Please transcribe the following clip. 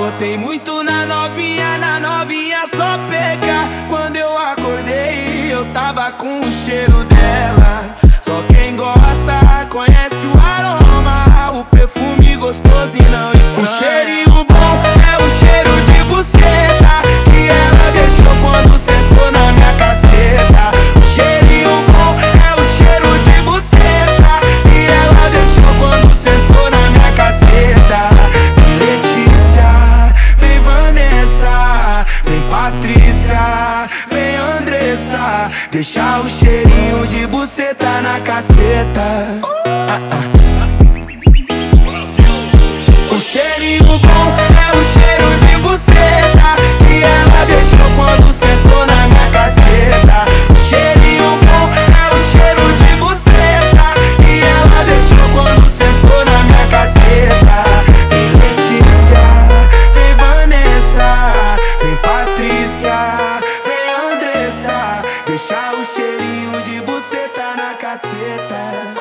Botei muito na novinha só pegar. Quando eu acordei, eu tava com o cheiro dela. Só quem gosta conhece o aroma, o perfume gostoso e não estranha. O cheirinho bom é o cheiro de buceta que ela deixou quando sentou na minha caceta. O cheirinho bom é o cheiro de buceta que ela deixou quando sentou na minha caceta. Vem Letícia, vem Vanessa, vem Patrícia, vem Andressa, deixa o cheirinho de buceta na caceta. O cheirinho bom é o cheiro de buceta que ela deixou quando sentou na minha caceta. O cheirinho bom é o cheiro de buceta que ela deixou quando sentou na minha caceta. Vem Letícia, vem Vanessa, vem Patrícia, vem Andressa, deixa o cheirinho de buceta na caceta.